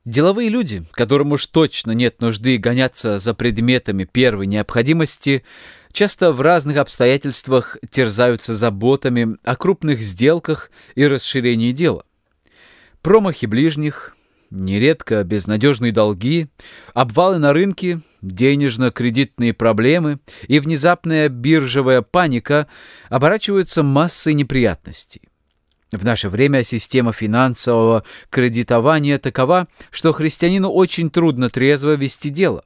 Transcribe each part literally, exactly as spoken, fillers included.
Деловые люди, которым уж точно нет нужды гоняться за предметами первой необходимости, часто в разных обстоятельствах терзаются заботами о крупных сделках и расширении дела. Промахи ближних, нередко безнадежные долги, обвалы на рынке, денежно-кредитные проблемы и внезапная биржевая паника оборачиваются массой неприятностей. В наше время система финансового кредитования такова, что христианину очень трудно трезво вести дело.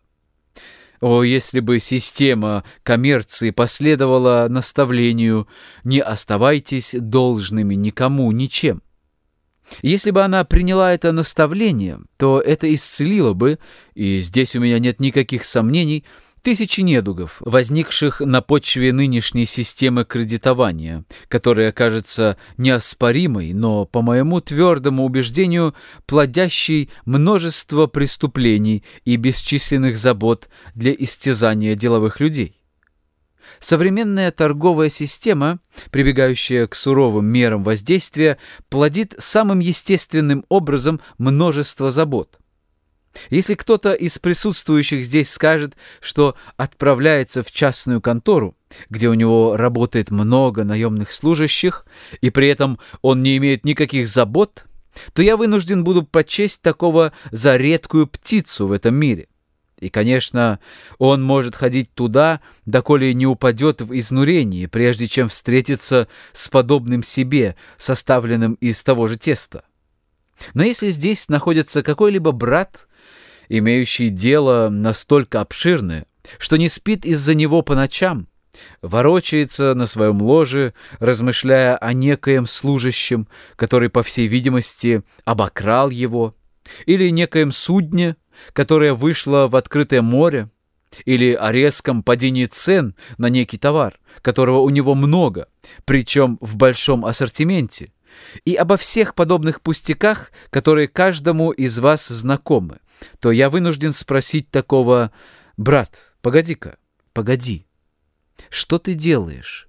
О, если бы система коммерции последовала наставлению «не оставайтесь должными никому ничем». Если бы она приняла это наставление, то это исцелило бы, и здесь у меня нет никаких сомнений, тысячи недугов, возникших на почве нынешней системы кредитования, которая кажется неоспоримой, но, по моему твердому убеждению, плодящей множество преступлений и бесчисленных забот для истязания деловых людей. Современная торговая система, прибегающая к суровым мерам воздействия, плодит самым естественным образом множество забот. Если кто-то из присутствующих здесь скажет, что отправляется в частную контору, где у него работает много наемных служащих, и при этом он не имеет никаких забот, то я вынужден буду почесть такого за редкую птицу в этом мире. И, конечно, он может ходить туда, доколе не упадет в изнурении, прежде чем встретиться с подобным себе, составленным из того же теста. Но если здесь находится какой-либо брат, имеющий дело настолько обширное, что не спит из-за него по ночам, ворочается на своем ложе, размышляя о некоем служащем, который, по всей видимости, обокрал его, или некоем судне, которое вышло в открытое море, или о резком падении цен на некий товар, которого у него много, причем в большом ассортименте, и обо всех подобных пустяках, которые каждому из вас знакомы, то я вынужден спросить такого: «Брат, погоди-ка, погоди, что ты делаешь?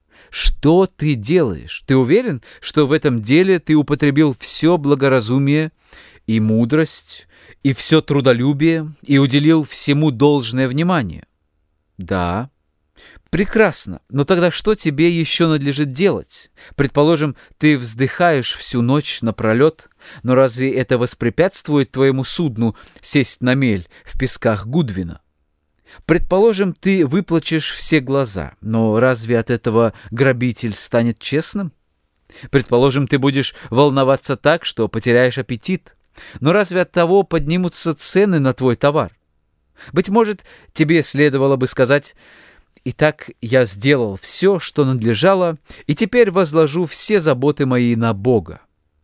Что ты делаешь? Ты уверен, что в этом деле ты употребил все благоразумие и мудрость, и все трудолюбие, и уделил всему должное внимание?» «Да». «Прекрасно, но тогда что тебе еще надлежит делать? Предположим, ты вздыхаешь всю ночь напролет, но разве это воспрепятствует твоему судну сесть на мель в песках Гудвина? Предположим, ты выплачешь все глаза, но разве от этого грабитель станет честным? Предположим, ты будешь волноваться так, что потеряешь аппетит, но разве от того поднимутся цены на твой товар? Быть может, тебе следовало бы сказать: «Итак, я сделал все, что надлежало, и теперь возложу все заботы мои на Бога».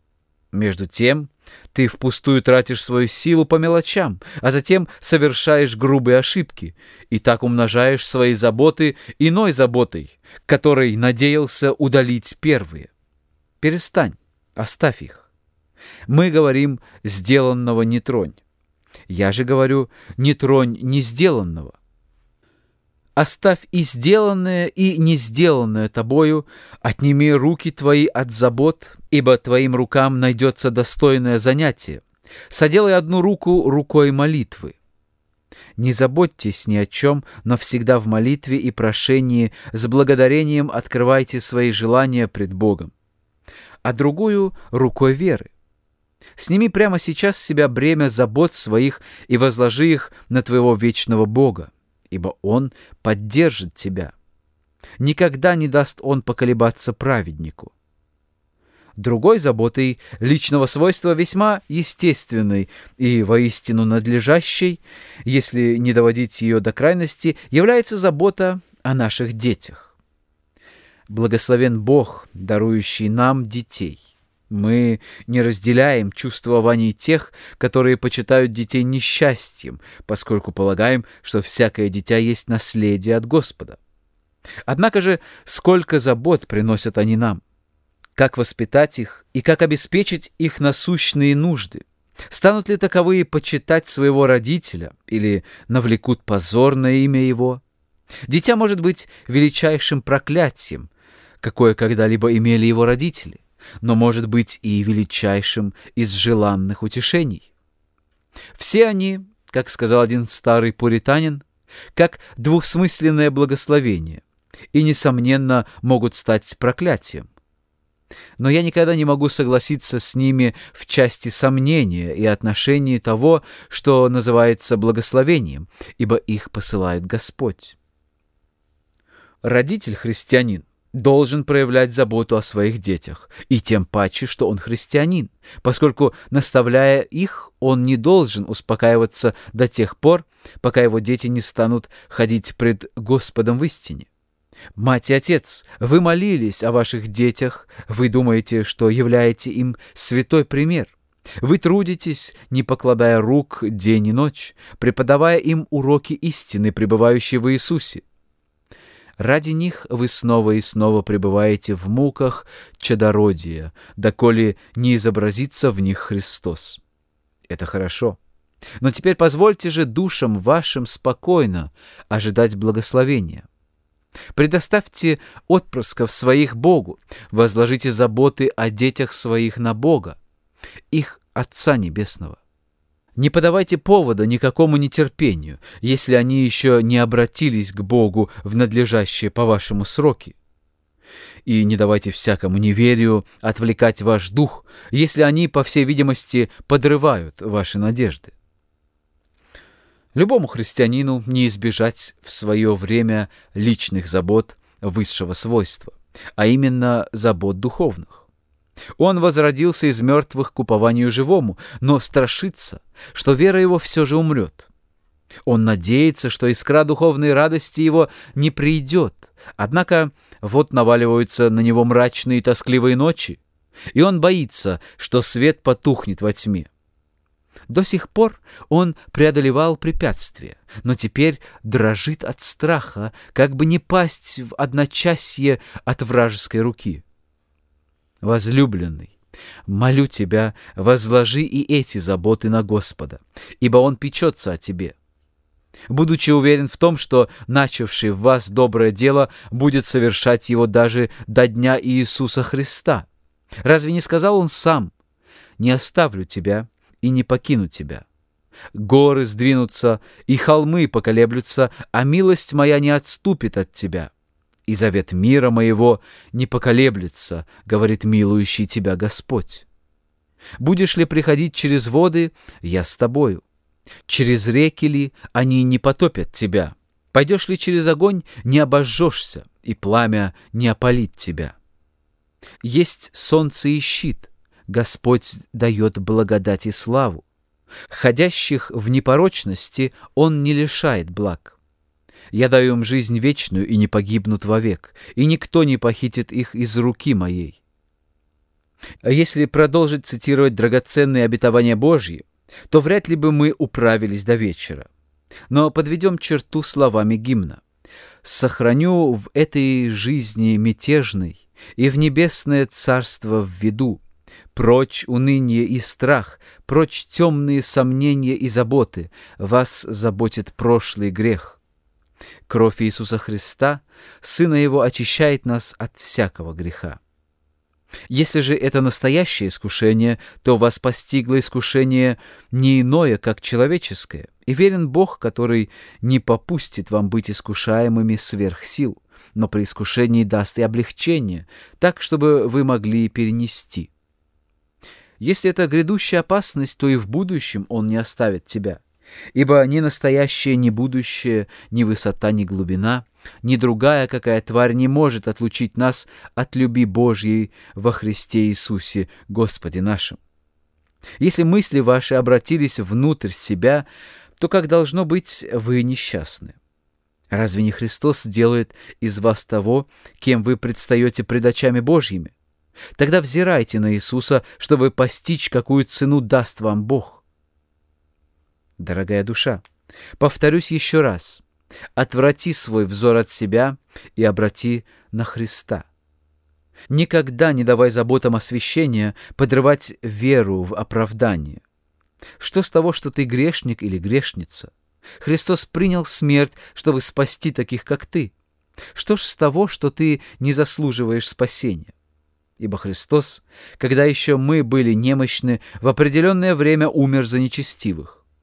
Между тем, ты впустую тратишь свою силу по мелочам, а затем совершаешь грубые ошибки, и так умножаешь свои заботы иной заботой, которой надеялся удалить первые. Перестань, оставь их. Мы говорим «сделанного не тронь». Я же говорю «не тронь не сделанного». Оставь и сделанное, и не сделанное тобою, отними руки твои от забот, ибо твоим рукам найдется достойное занятие. Соделай одну руку рукой молитвы. Не заботьтесь ни о чем, но всегда в молитве и прошении с благодарением открывайте свои желания пред Богом, а другую — рукой веры. Сними прямо сейчас с себя бремя забот своих и возложи их на твоего вечного Бога, ибо Он поддержит тебя. Никогда не даст Он поколебаться праведнику. Другой заботой личного свойства весьма естественной и воистину надлежащей, если не доводить ее до крайности, является забота о наших детях. Благословен Бог, дарующий нам детей. Мы не разделяем чувствований тех, которые почитают детей несчастьем, поскольку полагаем, что всякое дитя есть наследие от Господа. Однако же сколько забот приносят они нам? Как воспитать их и как обеспечить их насущные нужды? Станут ли таковые почитать своего родителя или навлекут позор на имя его? Дитя может быть величайшим проклятием, какое когда-либо имели его родители, но может быть и величайшим из желанных утешений. Все они, как сказал один старый пуританин, как двухсмысленное благословение и, несомненно, могут стать проклятием. Но я никогда не могу согласиться с ними в части сомнения и отношении того, что называется благословением, ибо их посылает Господь. Родитель-христианин должен проявлять заботу о своих детях, и тем паче, что он христианин, поскольку, наставляя их, он не должен успокаиваться до тех пор, пока его дети не станут ходить пред Господом в истине. Мать и отец, вы молились о ваших детях, вы думаете, что являете им святой пример. Вы трудитесь, не покладая рук день и ночь, преподавая им уроки истины, пребывающие в Иисусе. Ради них вы снова и снова пребываете в муках чадородия, доколе не изобразится в них Христос. Это хорошо. Но теперь позвольте же душам вашим спокойно ожидать благословения. Предоставьте отпрысков своих Богу, возложите заботы о детях своих на Бога, их Отца Небесного. Не подавайте повода никакому нетерпению, если они еще не обратились к Богу в надлежащие по-вашему сроки. И не давайте всякому неверию отвлекать ваш дух, если они, по всей видимости, подрывают ваши надежды. Любому христианину не избежать в свое время личных забот высшего свойства, а именно забот духовных. Он возродился из мертвых к упованию живому, но страшится, что вера его все же умрет. Он надеется, что искра духовной радости его не придет, однако вот наваливаются на него мрачные и тоскливые ночи, и он боится, что свет потухнет во тьме. До сих пор он преодолевал препятствия, но теперь дрожит от страха, как бы не пасть в одночасье от вражеской руки. Возлюбленный, молю тебя, возложи и эти заботы на Господа, ибо Он печется о тебе. Будучи уверен в том, что начавший в вас доброе дело будет совершать его даже до дня Иисуса Христа. Разве не сказал Он сам: «Не оставлю тебя и не покину тебя. Горы сдвинутся, и холмы поколеблются, а милость моя не отступит от тебя. И завет мира моего не поколеблется, говорит милующий тебя Господь. Будешь ли приходить через воды, я с тобою. Через реки ли, они не потопят тебя. Пойдешь ли через огонь, не обожжешься, и пламя не опалит тебя. Есть солнце и щит, Господь дает благодать и славу. Ходящих в непорочности Он не лишает благ. Я даю им жизнь вечную, и не погибнут вовек, и никто не похитит их из руки моей». А если продолжить цитировать драгоценные обетования Божьи, то вряд ли бы мы управились до вечера. Но подведем черту словами гимна. «Сохраню в этой жизни мятежной и в небесное царство введу. Прочь уныние и страх, прочь темные сомнения и заботы, вас заботит прошлый грех. Кровь Иисуса Христа, Сына Его, очищает нас от всякого греха. Если же это настоящее искушение, то вас постигло искушение не иное, как человеческое, и верен Бог, который не попустит вам быть искушаемыми сверх сил, но при искушении даст и облегчение, так, чтобы вы могли перенести. Если это грядущая опасность, то и в будущем Он не оставит тебя, ибо ни настоящее, ни будущее, ни высота, ни глубина, ни другая какая тварь не может отлучить нас от любви Божьей во Христе Иисусе, Господе нашим. Если мысли ваши обратились внутрь себя, то, как должно быть, вы несчастны. Разве не Христос делает из вас того, кем вы предстаете пред очами Божьими? Тогда взирайте на Иисуса, чтобы постичь, какую цену даст вам Бог. Дорогая душа, повторюсь еще раз, отврати свой взор от себя и обрати на Христа. Никогда не давай заботам освящения подрывать веру в оправдание. Что с того, что ты грешник или грешница? Христос принял смерть, чтобы спасти таких, как ты. Что ж с того, что ты не заслуживаешь спасения? Ибо Христос, когда еще мы были немощны, в определенное время умер за нечестивых.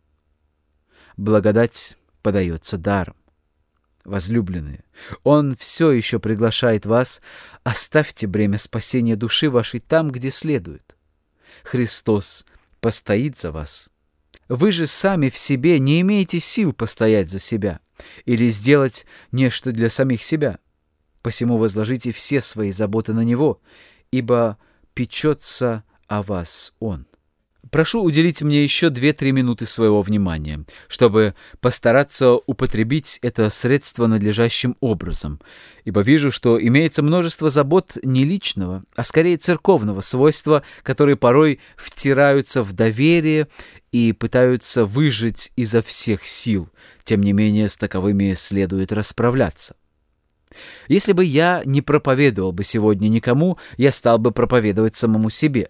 благодать подается даром. Возлюбленные, Он все еще приглашает вас: оставьте бремя спасения души вашей там, где следует. Христос постоит за вас. Вы же сами в себе не имеете сил постоять за себя или сделать нечто для самих себя. Посему возложите все свои заботы на Него, ибо печется о вас Он. Прошу уделить мне еще две-три минуты своего внимания, чтобы постараться употребить это средство надлежащим образом, ибо вижу, что имеется множество забот не личного, а скорее церковного свойства, которые порой втираются в доверие и пытаются выжить изо всех сил. Тем не менее, с таковыми следует расправляться. Если бы я не проповедовал бы сегодня никому, я стал бы проповедовать самому себе.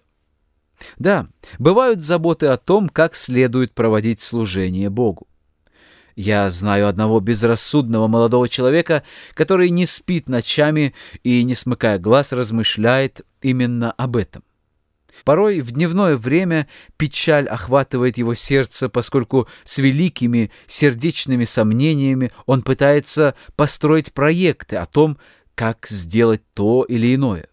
Да, бывают заботы о том, как следует проводить служение Богу. Я знаю одного безрассудного молодого человека, который не спит ночами и, не смыкая глаз, размышляет именно об этом. Порой в дневное время печаль охватывает его сердце, поскольку с великими сердечными сомнениями он пытается построить проекты о том, как сделать то или иное.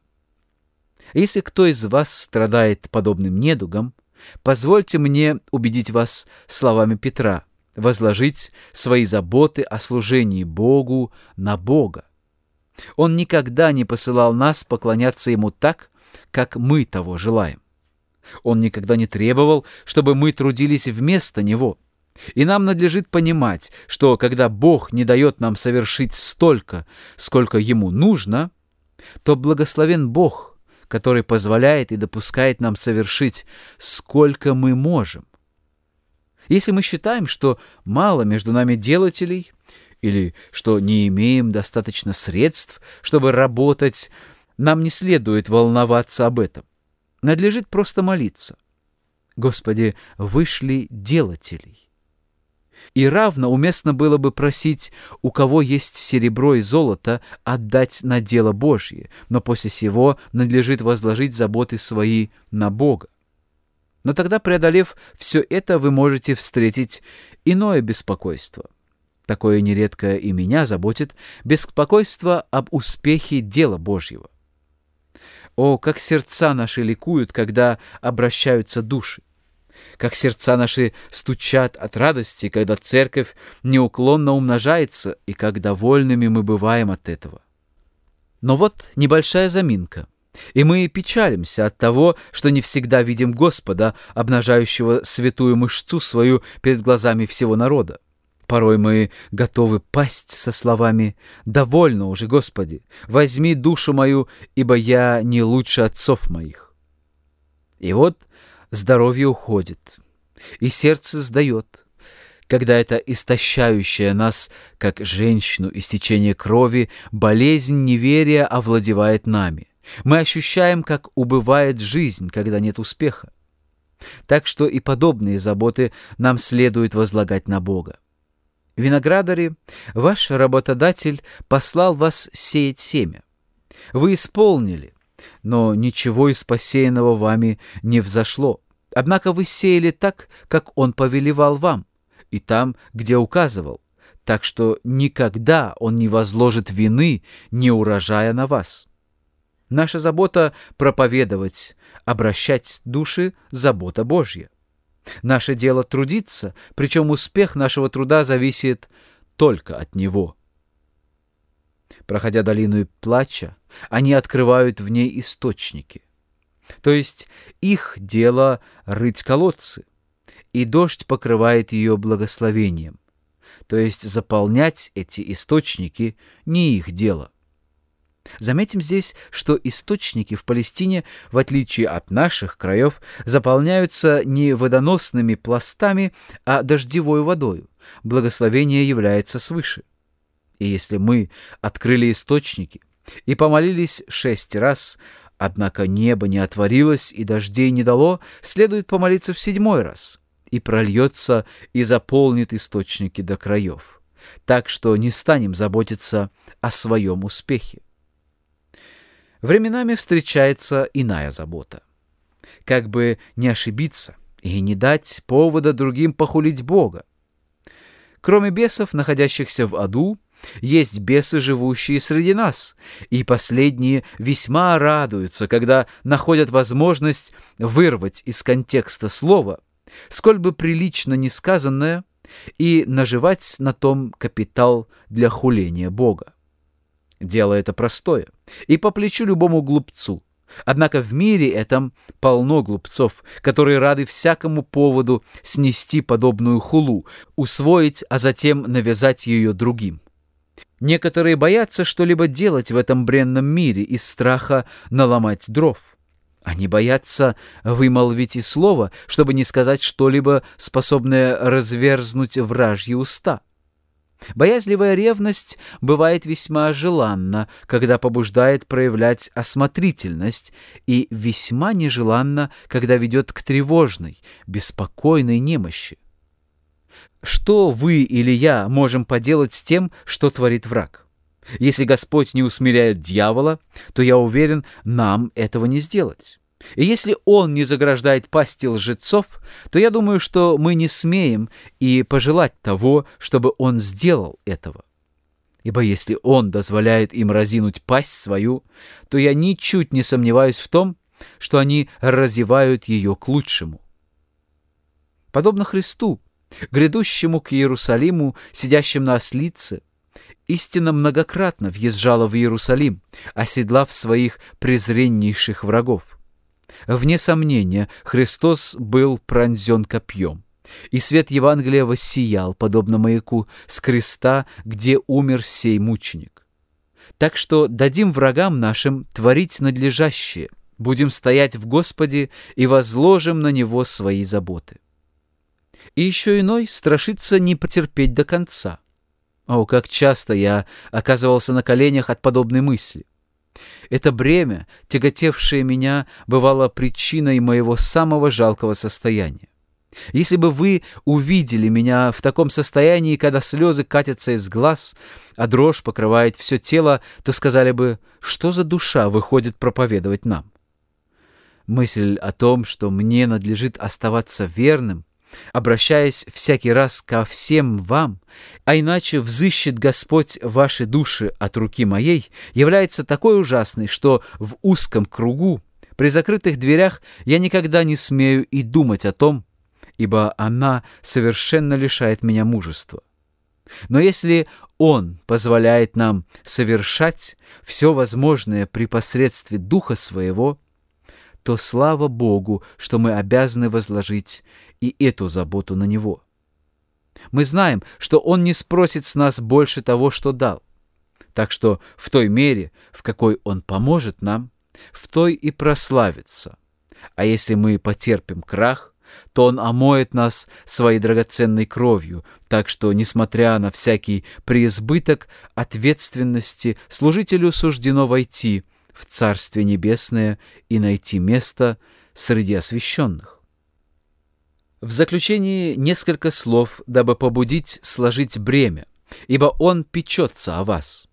Если кто из вас страдает подобным недугом, позвольте мне убедить вас словами Петра: возложить свои заботы о служении Богу на Бога. Он никогда не посылал нас поклоняться Ему так, как мы того желаем. Он никогда не требовал, чтобы мы трудились вместо Него. И нам надлежит понимать, что когда Бог не дает нам совершить столько, сколько Ему нужно, то благословен Бог, который позволяет и допускает нам совершить, сколько мы можем. Если мы считаем, что мало между нами делателей, или что не имеем достаточно средств, чтобы работать, нам не следует волноваться об этом. Надлежит просто молиться: Господи, вышли делателей. И равно уместно было бы просить, у кого есть серебро и золото, отдать на дело Божье, но после сего надлежит возложить заботы свои на Бога. Но тогда, преодолев все это, вы можете встретить иное беспокойство. Такое нередко и меня заботит: беспокойство об успехе дела Божьего. О, как сердца наши ликуют, когда обращаются души! Как сердца наши стучат от радости, когда церковь неуклонно умножается, и как довольными мы бываем от этого. Но вот небольшая заминка, и мы печалимся от того, что не всегда видим Господа, обнажающего святую мышцу свою перед глазами всего народа. Порой мы готовы пасть со словами: «Довольно уже, Господи, возьми душу мою, ибо я не лучше отцов моих». И вот здоровье уходит, и сердце сдает, когда это истощающая нас, как женщину, истечение крови, болезнь неверия овладевает нами. Мы ощущаем, как убывает жизнь, когда нет успеха. Так что и подобные заботы нам следует возлагать на Бога. Виноградари, ваш работодатель послал вас сеять семя. Вы исполнили, но ничего из посеянного вами не взошло. Однако вы сеяли так, как Он повелевал вам, и там, где указывал, так что никогда Он не возложит вины, не урожая на вас. Наша забота — проповедовать, обращать души — забота Божья. Наше дело — трудиться, причем успех нашего труда зависит только от Него. Проходя долину плача, они открывают в ней источники. То есть их дело рыть колодцы, и дождь покрывает ее благословением. То есть заполнять эти источники не их дело. Заметим здесь, что источники в Палестине, в отличие от наших краев, заполняются не водоносными пластами, а дождевой водою. Благословение является свыше. И если мы открыли источники и помолились шесть раз, однако небо не отворилось и дождей не дало, следует помолиться в седьмой раз, и прольется и заполнит источники до краев, так что не станем заботиться о своем успехе. Временами встречается иная забота. Как бы не ошибиться и не дать повода другим похулить Бога. Кроме бесов, находящихся в аду, есть бесы, живущие среди нас, и последние весьма радуются, когда находят возможность вырвать из контекста слово, сколь бы прилично ни сказанное, и наживать на том капитал для хуления Бога. Дело это простое и по плечу любому глупцу. Однако в мире этом полно глупцов, которые рады всякому поводу снести подобную хулу, усвоить, а затем навязать ее другим. Некоторые боятся что-либо делать в этом бренном мире из страха наломать дров. Они боятся вымолвить и слово, чтобы не сказать что-либо, способное разверзнуть вражьи уста. Боязливая ревность бывает весьма желанна, когда побуждает проявлять осмотрительность, и весьма нежеланна, когда ведет к тревожной, беспокойной немощи. Что вы или я можем поделать с тем, что творит враг? Если Господь не усмиряет дьявола, то, я уверен, нам этого не сделать. И если Он не заграждает пасти лжецов, то я думаю, что мы не смеем и пожелать того, чтобы Он сделал этого. Ибо если Он дозволяет им разинуть пасть свою, то я ничуть не сомневаюсь в том, что они разевают ее к лучшему. Подобно Христу, грядущему к Иерусалиму, сидящим на ослице, истина многократно въезжала в Иерусалим, оседлав своих презреннейших врагов. Вне сомнения, Христос был пронзен копьем, и свет Евангелия воссиял, подобно маяку, с креста, где умер сей мученик. Так что дадим врагам нашим творить надлежащее, будем стоять в Господе и возложим на Него свои заботы. И еще иной страшится не потерпеть до конца. О, как часто я оказывался на коленях от подобной мысли. Это бремя, тяготевшее меня, бывало причиной моего самого жалкого состояния. Если бы вы увидели меня в таком состоянии, когда слезы катятся из глаз, а дрожь покрывает все тело, то сказали бы, что за душа выходит проповедовать нам. Мысль о том, что мне надлежит оставаться верным, обращаясь всякий раз ко всем вам, а иначе взыщет Господь ваши души от руки моей, является такой ужасной, что в узком кругу, при закрытых дверях, я никогда не смею и думать о том, ибо она совершенно лишает меня мужества. Но если Он позволяет нам совершать все возможное при посредстве Духа Своего, то слава Богу, что мы обязаны возложить и эту заботу на Него. Мы знаем, что Он не спросит с нас больше того, что дал. Так что в той мере, в какой Он поможет нам, в той и прославится. А если мы потерпим крах, то Он омоет нас своей драгоценной кровью, так что, несмотря на всякий преизбыток ответственности, служителю суждено войти в Царствие Небесное и найти место среди освященных. В заключении несколько слов, дабы побудить сложить бремя, ибо Он печется о вас.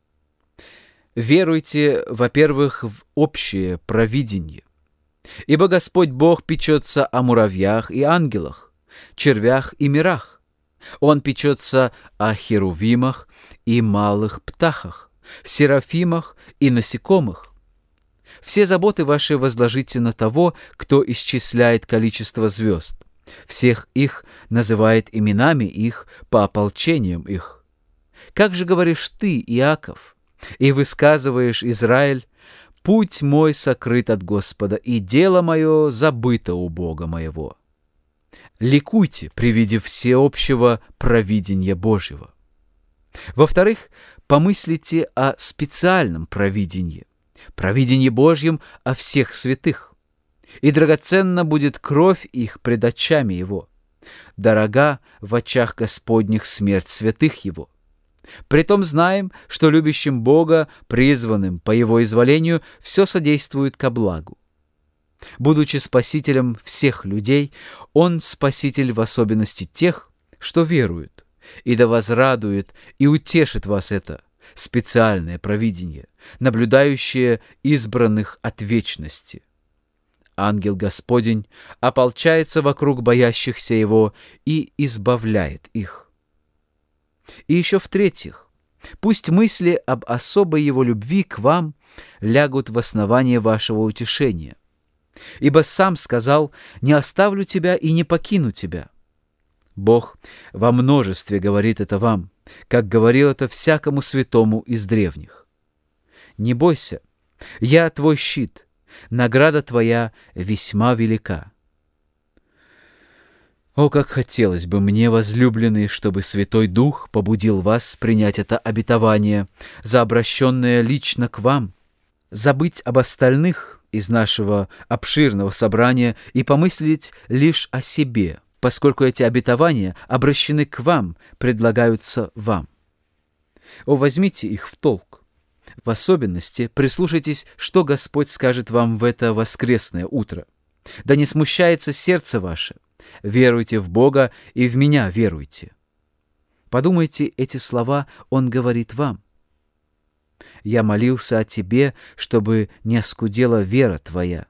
Веруйте, во-первых, в общее провидение, ибо Господь Бог печется о муравьях и ангелах, червях и мирах. Он печется о херувимах и малых птахах, серафимах и насекомых. Все заботы ваши возложите на того, кто исчисляет количество звезд. Всех их называет именами их по ополчениям их. Как же говоришь ты, Иаков, и высказываешь, Израиль, «Путь мой сокрыт от Господа, и дело мое забыто у Бога моего». Ликуйте при виде всеобщего провидения Божьего. Во-вторых, помыслите о специальном провидении, провидении Божьем о всех святых. И драгоценна будет кровь их пред очами Его, дорога в очах Господних смерть святых Его. Притом знаем, что любящим Бога, призванным по Его изволению, все содействует ко благу. Будучи спасителем всех людей, Он спаситель в особенности тех, что веруют, и да возрадует и утешит вас это специальное провидение, наблюдающее избранных от вечности. Ангел Господень ополчается вокруг боящихся Его и избавляет их. И еще в-третьих, пусть мысли об особой Его любви к вам лягут в основание вашего утешения. Ибо Сам сказал: «Не оставлю тебя и не покину тебя». Бог во множестве говорит это вам, как говорил это всякому святому из древних. Не бойся, я твой щит, награда твоя весьма велика. О, как хотелось бы мне, возлюбленные, чтобы Святой Дух побудил вас принять это обетование, заобращенное лично к вам, забыть об остальных из нашего обширного собрания и помыслить лишь о себе, поскольку эти обетования обращены к вам, предлагаются вам. О, возьмите их в толк. В особенности прислушайтесь, что Господь скажет вам в это воскресное утро. Да не смущается сердце ваше. Веруйте в Бога и в Меня веруйте. Подумайте, эти слова Он говорит вам. Я молился о тебе, чтобы не оскудела вера твоя.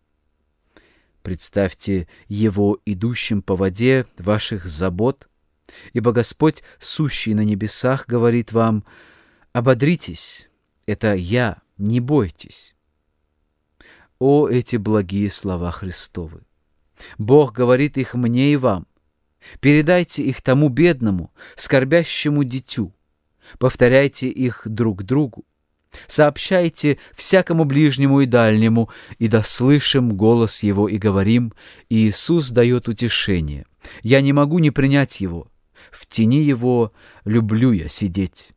Представьте Его идущим по воде ваших забот, ибо Господь, сущий на небесах, говорит вам: «Ободритесь, это Я, не бойтесь». О, эти благие слова Христовы! Бог говорит их мне и вам. Передайте их тому бедному, скорбящему дитю. Повторяйте их друг другу. Сообщайте всякому ближнему и дальнему, и да слышим голос Его и говорим: Иисус дает утешение. Я не могу не принять Его. В тени Его люблю я сидеть.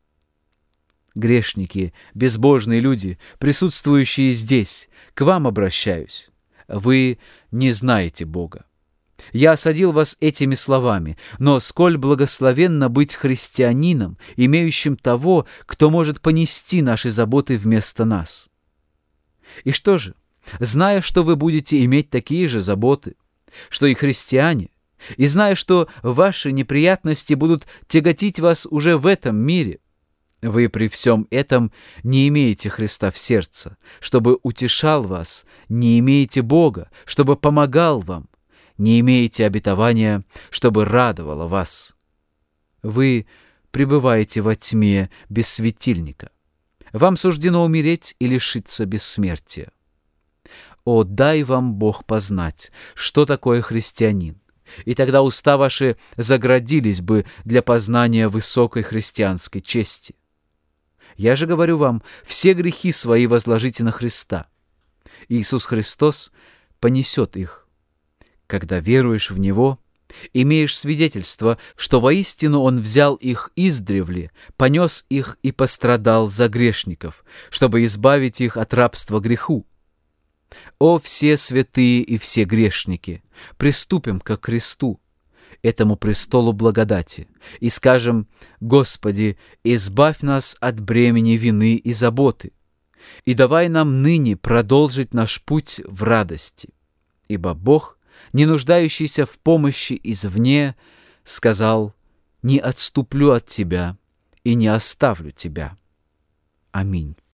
Грешники, безбожные люди, присутствующие здесь, к вам обращаюсь. Вы не знаете Бога. Я осадил вас этими словами, но сколь благословенно быть христианином, имеющим того, кто может понести наши заботы вместо нас. И что же, зная, что вы будете иметь такие же заботы, что и христиане, и зная, что ваши неприятности будут тяготить вас уже в этом мире, вы при всем этом не имеете Христа в сердце, чтобы утешал вас, не имеете Бога, чтобы помогал вам, не имеете обетования, чтобы радовало вас. Вы пребываете во тьме без светильника. Вам суждено умереть и лишиться бессмертия. О, дай вам Бог познать, что такое христианин, и тогда уста ваши заградились бы для познания высокой христианской чести. Я же говорю вам, все грехи свои возложите на Христа. Иисус Христос понесет их. Когда веруешь в Него, имеешь свидетельство, что воистину Он взял их издревле, понес их и пострадал за грешников, чтобы избавить их от рабства греху. О, все святые и все грешники, приступим ко кресту, этому престолу благодати, и скажем: Господи, избавь нас от бремени вины и заботы, и давай нам ныне продолжить наш путь в радости. Ибо Бог, не нуждающийся в помощи извне, сказал: «Не отступлю от Тебя и не оставлю Тебя». Аминь.